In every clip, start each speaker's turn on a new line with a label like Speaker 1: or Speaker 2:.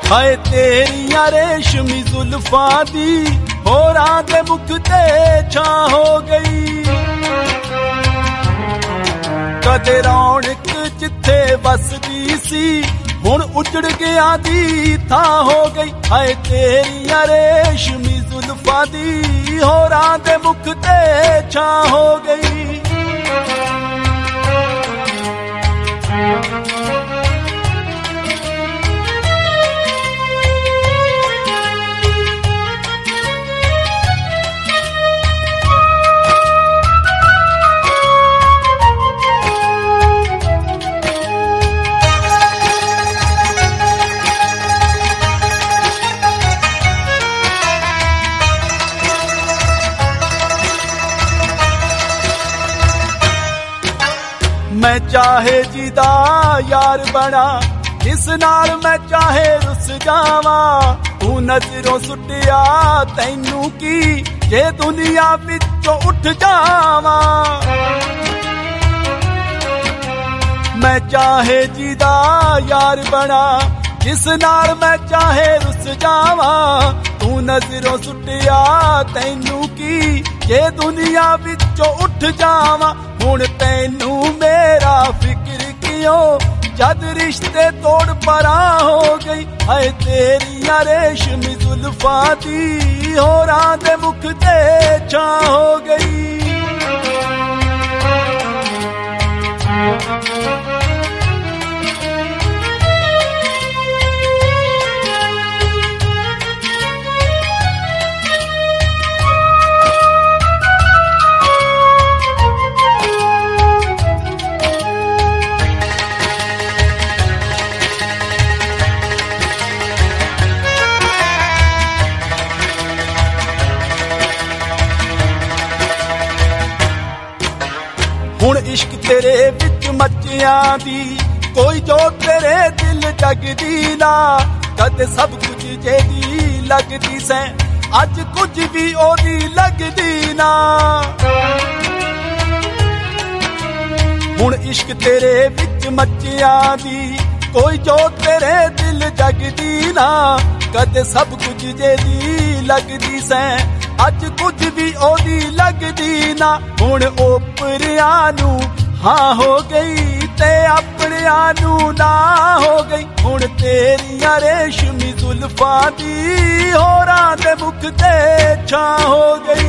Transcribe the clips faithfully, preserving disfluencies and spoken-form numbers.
Speaker 1: ਹਾਏ ਤੇਰੀਆਂ ਰੇਸ਼ਮੀ ਜ਼ੁਲਫਾਂ ਦੀ ਹੋਰਾਂ ਦੇ ਮੁਖ ਤੇ ਛਾਂ ਹੋ ਗਈ। ਕਦੇ ਰੌਣਕ ਜਿੱਥੇ ਵਸਦੀ ਸੀ ਹੁਣ ਉਜੜ ਗਿਆ ਦੀ ਥਾਂ ਹੋ ਗਈ। ਹਾਏ ਤੇਰੀਆਂ ਰੇਸ਼ਮੀ ਜ਼ੁਲਫਾਂ ਦੀ ਹੋਰਾਂ ਦੇ ਮੁਖ ਤੇ ਛਾਂ ਹੋ ਗਈ। मैं चाहे जिदा यार बना जिस नाल मैं चाहे रुस जावा तू नजरों सुटिया तैनू की जे दुनिया विचों उठ जावा। मैं चाहे जिदा यार बना जिस नाल मैं चाहे रुस जावा तू नजरों सुटिया तैनू की जे दुनिया विचों उठ जावा। हुण तैनू मेरा फिक्र क्यों जद रिश्ते तोड़ परा हो गई। हाय तेरिया रेशमी जुल्फां दी होरां दे मुख ते छां हो गई। हुण इश्क तेरे विच मचियां दी कोई जो तेरे दिल जगदी ना। कदे सब कुछ जेदी लगदी सै अज कुछ भी ओदी लगदी ना। हुण इश्क तेरे विच मचियां दी कोई जो तेरे दिल जगदी ना। कदे सब कुछ जेदी लगदी सै अज कुछ भी ओदी लगदी ना। हुण ओपरियां नू हाँ हो गई ते अपनियां नू ना हो गई। हुण तेरियां रेशमी जुल्फां दी होरां दे मुख ते छां हो गई।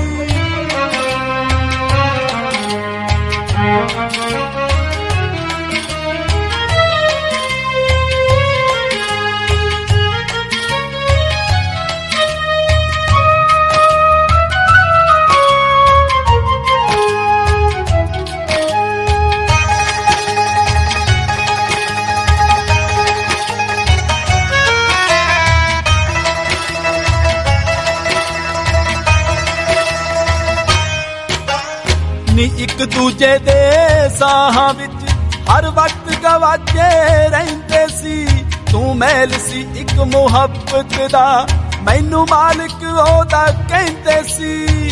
Speaker 1: नी एक दूजे दे साहां विच हर वक्त गवाचे रहिंदे सी। तू महल सी एक मुहब्बत दा मैनू मालिक ओदा कहंदे सी।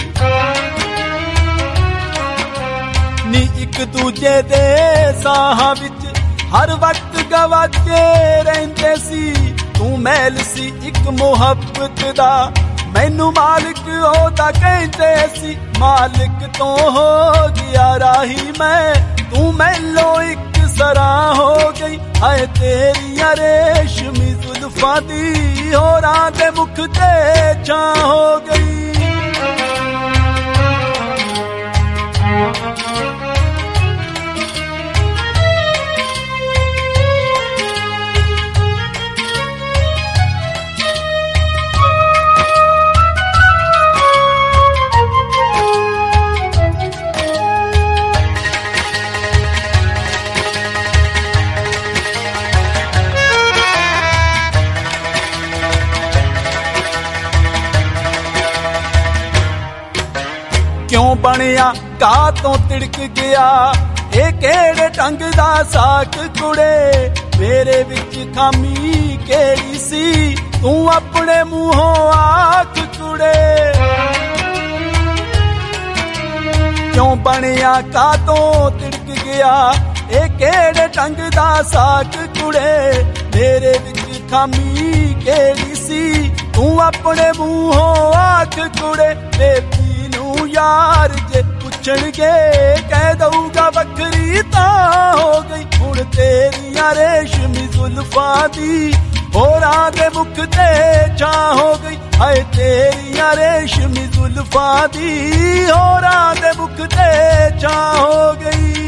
Speaker 1: नी एक दूजे दे साहां विच हर वक्त गवाचे रहिंदे सी। तू महल सी एक मुहब्बत दा मैनू मालिक ओदा कहंदे सी। मालिक तो हो गया राही मैं तू मैलो एक सरा हो गई। हाय तेरिया रेशमी जुल्फां दी होरां दे मुख ते छां हो गई। क्यों बनिया का तो तिड़क गया ये केड़े ढंग दा साक कुड़े। मेरे विच खामी केड़ी सी तू अपने मुंहों आख कुड़े। क्यों बनिया का तो तिड़क गया ये केड़े ढंग दा साक कुड़े। मेरे विच ਖਾਮੀ ਕਿਹੜੀ ਸੀ ਤੂੰ ਆਪਣੇ ਮੂੰਹੋਂ ਆਖ ਕੁੜੇ ਬੇਬੀ ਨੂੰ ਯਾਰ ਜੇ ਪੁੱਛਣਗੇ ਕਹਿ ਦਊਗਾ ਵੱਖਰੀ ਤਾਂ ਹੋ ਗਈ ਹੁਣ ਤੇਰੀਆਂ ਰੇਸ਼ਮੀ ਜ਼ੁਲਫਾਂ ਦੀ ਹੋਰਾਂ ਦੇ ਮੁਖ ਤੇ ਛਾਂ ਹੋ ਗਈ ਹਾਏ ਤੇਰੀਆਂ ਰੇਸ਼ਮੀ ਜ਼ੁਲਫਾਂ ਦੀ ਹੋਰਾਂ ਦੇ ਮੁਖ ਤੇ ਛਾਂ ਹੋ ਗਈ